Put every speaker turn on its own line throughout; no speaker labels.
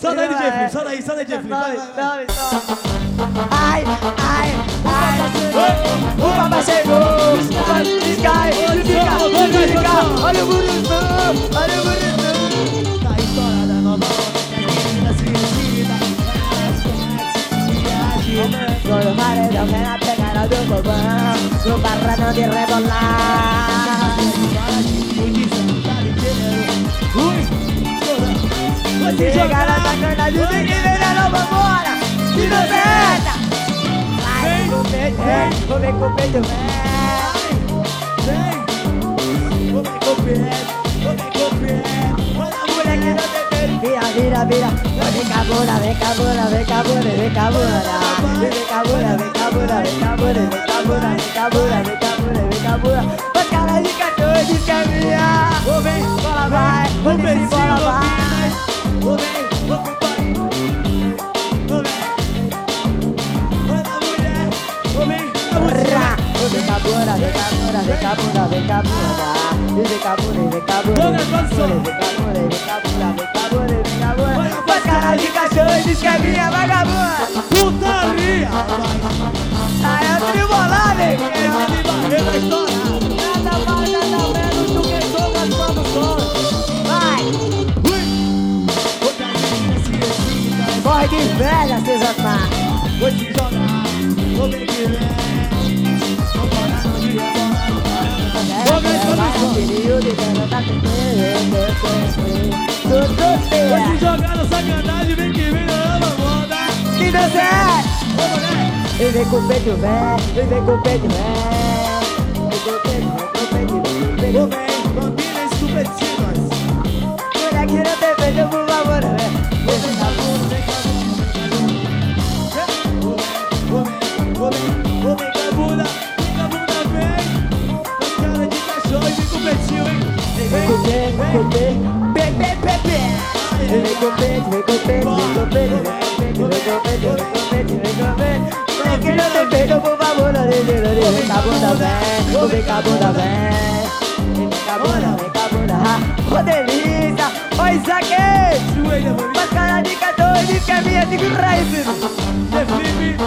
Solta aí, DJ Felipe, solta aí, DJ Felipe. Vai.
Ai, o papai chegou, Sky, fica, olha o bonitão, olha o bonitão.
Tá estourada a nova onda, menina se excita.
Todo maredão vem na pegada do fogão, no barradão de rebolar. Você chega na sacana de biquíni, não vambora, inocenta. Vai com peito, vem com peito,
Vem com o pé.
olha a mulher que não tem peito. Vira, vem cá, bunda, vem cá, bunda. Vem cá, bunda, vem cá, bunda. Mas cara de cachorro de caminha.
Vem,
Bola vai,
vou ver se
bola vai.
vou com o pai. Vou ver. Olha a mulher. Vem cá,
Vem cá, bunda. Mas cara de cachorro de caminha, vagabunda.
putaria.
Ai, é tribolado, hein?
Barreira estourada.
Nada mais, nada menos do que todas as produções. Vai! Corre de velha, seus otários.
Vou te jogar, vou ver que vem. Vou parar no dia, vou ver Vou te jogar na sacanagem, vem que vem na nova moda.
Que dança é? E vem com o peito, vem com o peito,
Vou bem, bambina estupetinas.
mulher que não tem peito, por favor,
Vem cá, bunda, vem. Com cara de cachorro e vem com o petinho, hein?
vem com o peito, mulher que não tem peito, por favor, vem cá, bunda, vem cá, bunda, ô delícia, ô Isaque, mas cara de cachorro de caminha, segura aí, filho.
Felipe.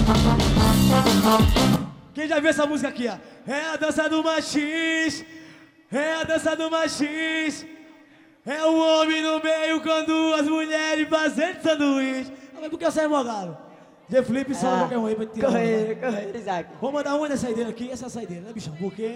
Quem já viu essa música aqui, ó? É a dança do machis. É a dança do machis. É o homem no meio com duas mulheres fazendo sanduíche. Mas por que você é mogado? De Felipe só qualquer um aí pra tirar.
Corre, Isaac.
Vou mandar uma da saideira aqui. Essa é a saideira, né, bichão? Por quê?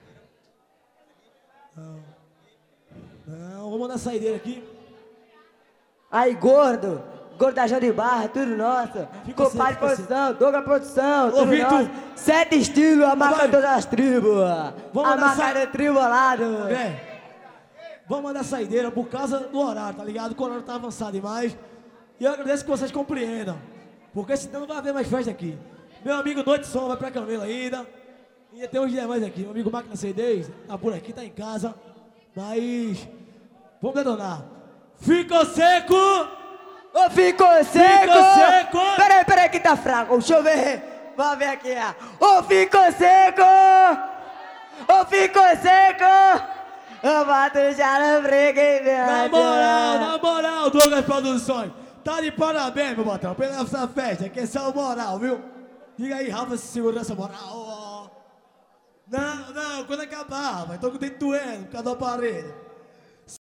Não, vou mandar a saideira aqui.
Aí, gordo, gordajão de barra, tudo nosso.
Fica
Compadre
seco,
Produção, Douglas Produção,
Ô,
tudo
Vitor.
nosso. Sete estilos, a marca
vai.
de todas as tribos.
Vamos
A
mandar
marca do tribolado.
Vamos mandar saideira por causa do horário, tá ligado? O horário tá avançado demais. E eu agradeço que vocês compreendam. Porque senão não vai haver mais festa aqui. Meu amigo Noite Som vai pra Camelo ainda. E tem uns demais aqui. Meu amigo Máquina CDs tá por aqui, tá em casa. Mas vamos detonar. Ficou seco!
Ô, ficou seco!
Ficou seco!
Peraí que tá fraco. Deixa eu ver. Vamos ver aqui, ó. Ô, ficou seco! Ô, ficou seco! Eu bato já no freguês, hein, meu
Na moral, Douglas Produções. Tá de parabéns, meu patrão, pela essa festa, que é só moral, viu? Diga aí, Rafa, se segura essa moral. Ó. Não, quando acabar, rapaz, tô com o dente doendo por causa do aparelho.